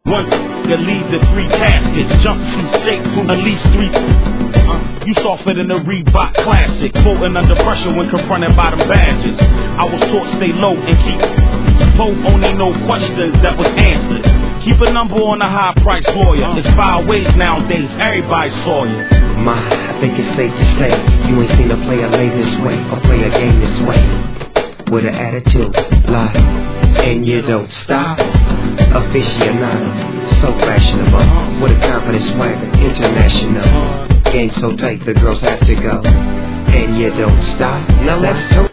One that lead to 3 caskets, jumpsuit shape from at least 3. You softer than a Reebok classic, floating under pressure when confronted by them badges. I was taught stay low and keep both, only no questions that was answered. Keep a number on a high price lawyer. It's 5 ways nowadays, everybody saw you. I think it's safe to say you ain't seen a player lay this way or play a game this way. With an attitude, lie, and you don't stop. Aficionado, so fashionable, with a confident swagger, international. Game so tight the girls have to go, and you don't stop. Now let's talk.